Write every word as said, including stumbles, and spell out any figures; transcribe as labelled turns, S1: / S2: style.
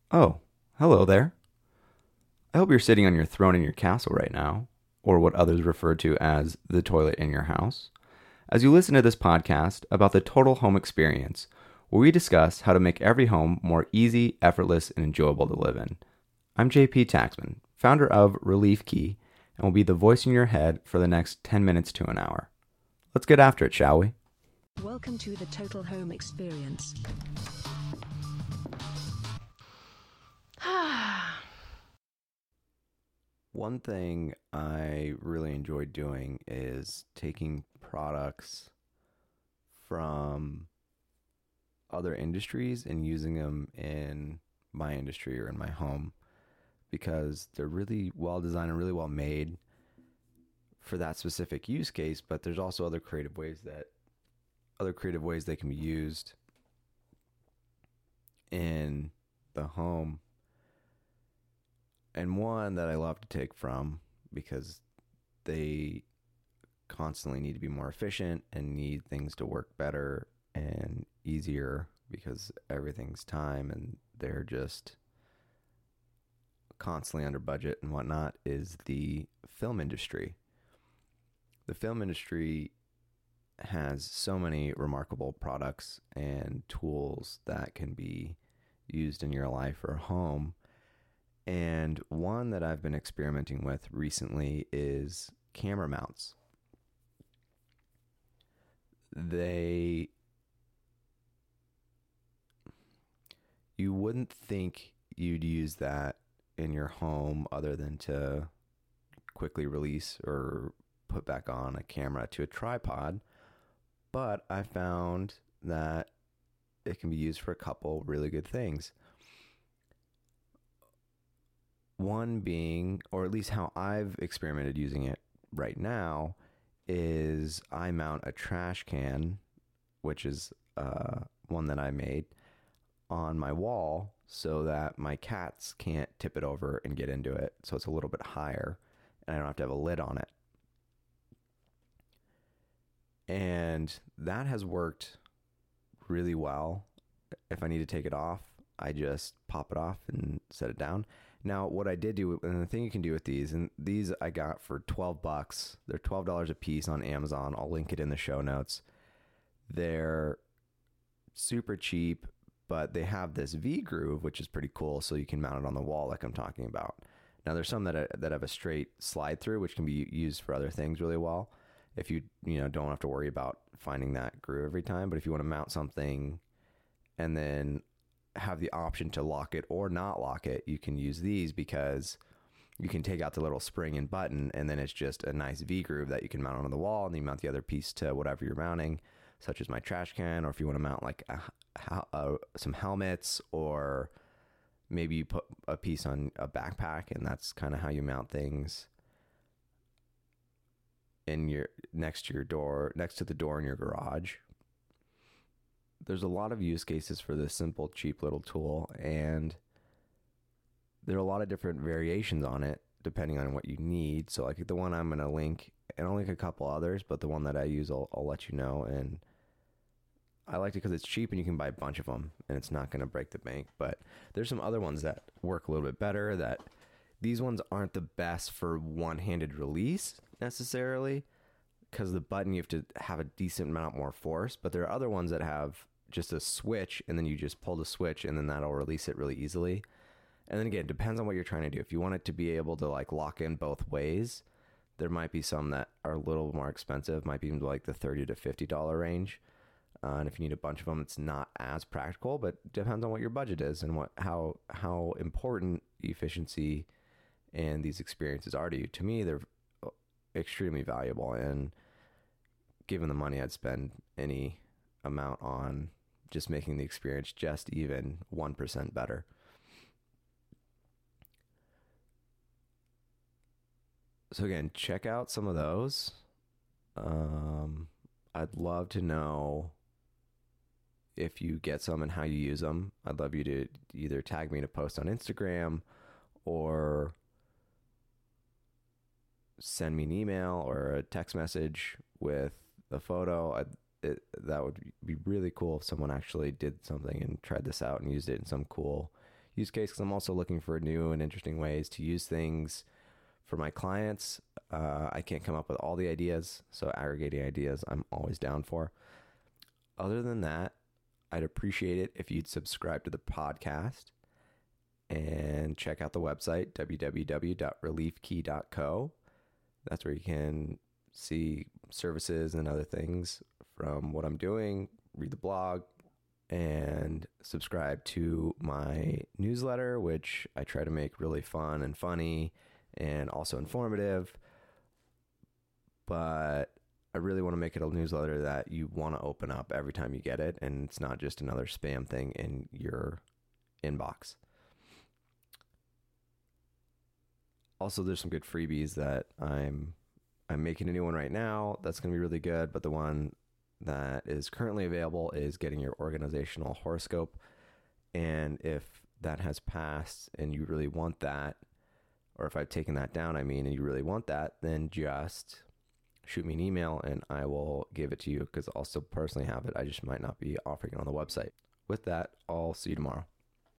S1: Oh, hello there. I hope you're sitting on your throne in your castle right now, or what others refer to as the toilet in your house, as you listen to this podcast about the total home experience, where we discuss how to make every home more easy, effortless, and enjoyable to live in. I'm J P Taxman, founder of Relief Key, and will be the voice in your head for the next ten minutes to an hour. Let's get after it, shall we?
S2: Welcome to the Total Home Experience.
S1: One thing I really enjoy doing is taking products from other industries and using them in my industry or in my home because they're really well designed and really well made for that specific use case, but there's also other creative ways that other creative ways they can be used in the home. And one that I love to take from because they constantly need to be more efficient and need things to work better and easier because everything's time and they're just constantly under budget and whatnot is the film industry. The film industry has so many remarkable products and tools that can be used in your life or home. And one that I've been experimenting with recently is camera mounts. They, you wouldn't think you'd use that in your home other than to quickly release or put back on a camera to a tripod. But I found that it can be used for a couple really good things. One being, or at least how I've experimented using it right now, is I mount a trash can, which is uh, one that I made, on my wall so that my cats can't tip it over and get into it. So it's a little bit higher and I don't have to have a lid on it. And that has worked really well. If I need to take it off, I just pop it off and set it down. Now, what I did do, and the thing you can do with these, and these I got for twelve bucks. They're twelve dollars a piece on Amazon. I'll link it in the show notes. They're super cheap, but they have this V-groove, which is pretty cool, so you can mount it on the wall like I'm talking about. Now, there's some that that have a straight slide through, which can be used for other things really well. If you, you know, don't have to worry about finding that groove every time, but if you want to mount something and then have the option to lock it or not lock it, you can use these because you can take out the little spring and button and then it's just a nice V groove that you can mount onto the wall, and then you mount the other piece to whatever you're mounting, such as my trash can, or if you want to mount like a, a, some helmets, or maybe you put a piece on a backpack and that's kind of how you mount things in your next to your door, next to the door in your garage. There's a lot of use cases for this simple, cheap little tool, and there are a lot of different variations on it depending on what you need. So like the one I'm going to link, and I'll link a couple others, but the one that I use, I'll, I'll let you know. And I liked it because it's cheap and you can buy a bunch of them and it's not going to break the bank. But there's some other ones that work a little bit better. That these ones aren't the best for one-handed release necessarily, because the button, you have to have a decent amount more force. But there are other ones that have just a switch, and then you just pull the switch and then that'll release it really easily. And then again, it depends on what you're trying to do. If you want it to be able to like lock in both ways, there might be some that are a little more expensive, might be like the thirty to fifty dollars range. Uh, and if you need a bunch of them, it's not as practical, but depends on what your budget is and what how how important efficiency and these experiences are to you. To me, they're extremely valuable, and given the money I'd spend any amount on just making the experience just even one percent better. So again, check out some of those. Um, I'd love to know if you get some and how you use them. I'd love you to either tag me in a post on Instagram or send me an email or a text message with a photo. I'd, it, that would be really cool if someone actually did something and tried this out and used it in some cool use case because I'm also looking for new and interesting ways to use things for my clients. Uh, I can't come up with all the ideas, so aggregating ideas I'm always down for. Other than that, I'd appreciate it if you'd subscribe to the podcast and check out the website, w w w dot relief key dot co. That's where you can see services and other things from what I'm doing, read the blog, and subscribe to my newsletter, which I try to make really fun and funny and also informative. But I really want to make it a newsletter that you want to open up every time you get it, and it's not just another spam thing in your inbox. Also, there's some good freebies that I'm I'm making a new one right now that's going to be really good, but the one that is currently available is getting your organizational horoscope. And if that has passed and you really want that, or if I've taken that down, I mean, and you really want that, then just shoot me an email and I will give it to you, because I'll still personally have it. I just might not be offering it on the website. With that, I'll see you tomorrow.